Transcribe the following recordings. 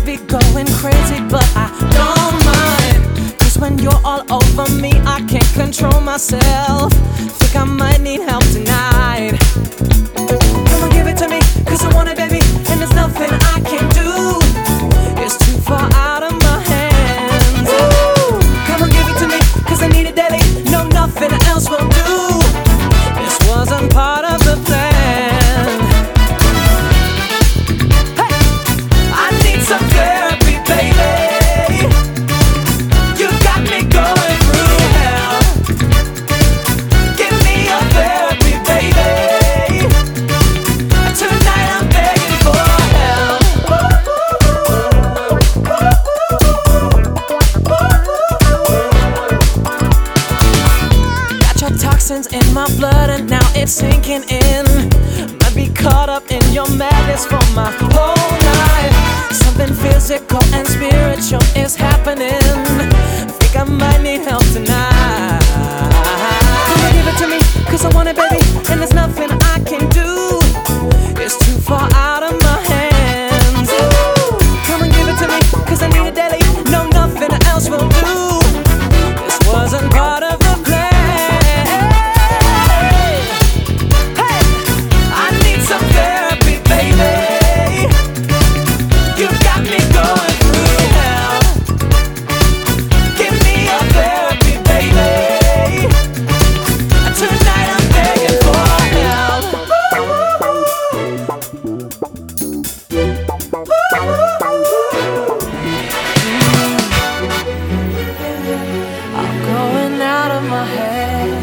be going crazy, but I don't mind. 'Cause when you're all over me, I can't control myself. Think I might need help tonight. Come on, give it to me, 'cause I want it, baby, and there's nothing I can do. It's too far out of my hands. Ooh. Come on, give it to me, 'cause I need it daily. No, nothing else will do. This wasn't part of the plan. Hey, I need some therapy, baby. You got me going through hell. Give me a therapy, baby. Tonight I'm begging for help. Got your toxins in my blood and now it's sinking in. Might be caught up in your madness for my whole life. Something physical and spiritual is happening. Think I might need help tonight. Come on, give it to me, 'cause I want it, baby, and there's nothing I can do. It's too far out of my hands. Ooh. Come and give it to me, 'cause I need it daily. No, nothing else will do. This wasn't part of the plan. Hey, I need some therapy, baby. You got me going through hell. Give me a therapy, baby. Tonight I'm begging for help. I'm going out of my head.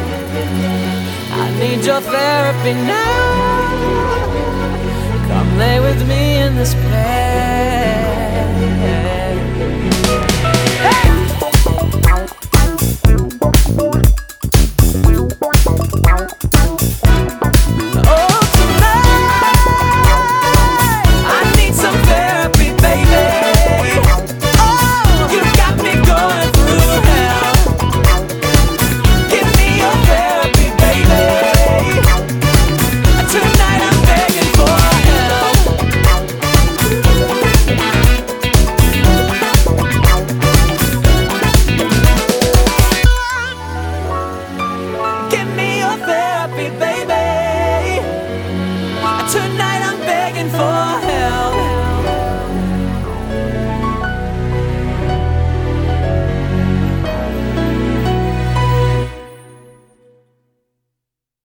I need your therapy now. Come lay with me in this bed.